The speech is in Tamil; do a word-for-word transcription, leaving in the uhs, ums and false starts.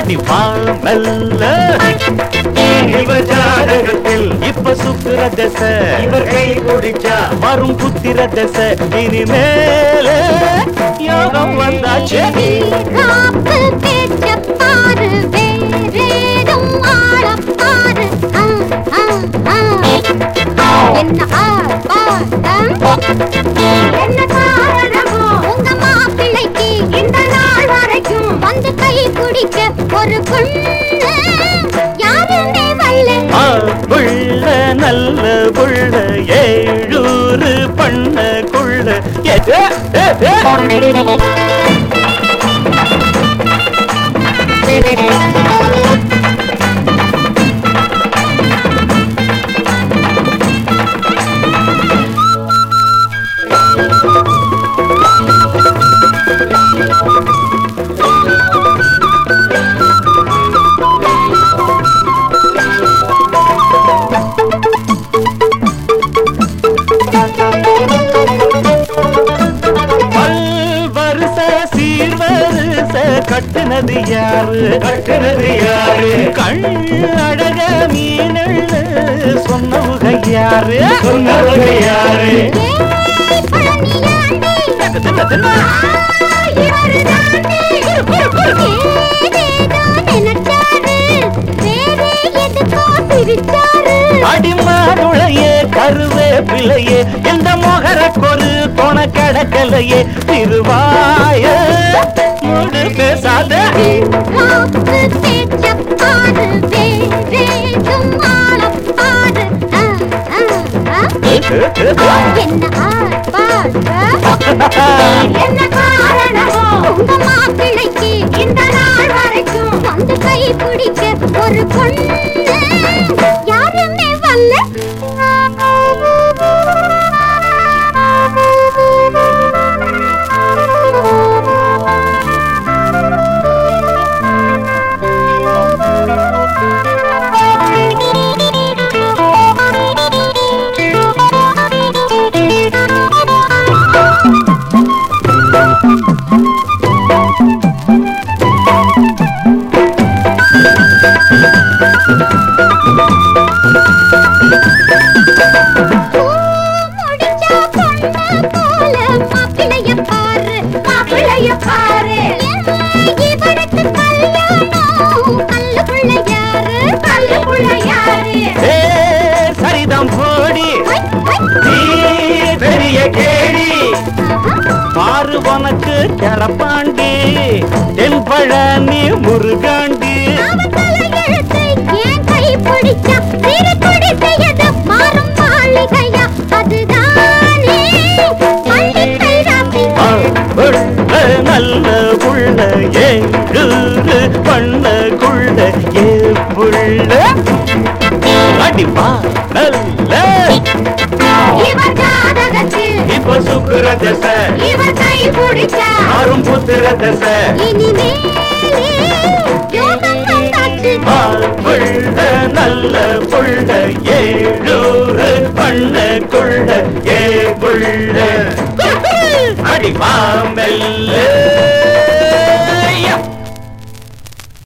அடி பால்ல இவர் ஜாதகத்தில் இப்ப சுத்துற தசை இவர் கை குடிச்சா வரும் புத்திர தசை இனிமேல யோகம் வந்தாச்சு பாரு வேறேதும் ஆளப்பாரு என்ன என்ன காரணமோ உங்க மாப்பிள்ளைக்கு இந்த நாள் வரைக்கும் வந்து கை பிடிக்க ஒரு பொண்ணு யாருமே வல்ல புள்ள நல்ல புள்ள ஏழூரு பண்ண குள்ள கட்டுனது யாரு கட்டுனது யாரு கண் அழக மீனள்ளு சொன்னவுக யாரு சொன்னவுக யாரு அடிமாருளையே கருவே பிள்ளையே இந்த மொகர கொரு தொண கடக்கலையே திருவாய மூடு பேசாத என்ன காரணமோ உங்க மாப்பிள்ளைக்கு இந்த நாள் வரைக்கும் வந்து கை பிடிக்க ஒரு பொண்ணு யாருமே வல்ல சரிதம் போடி பெரிய கேடி பாரு உனக்கு கிளப்பாண்டி தென்பழனி முருகாண்டி நல்ல புள்ள ஏழு பண்ண குள்ள ஏ புள்ள அடிப்பா நல்ல இப்ப சுக்குற தசை ஆறும் புத்திர தசை புள்ள நல்ல புள்ள ஏழூறு பண்ண குள்ள ஏ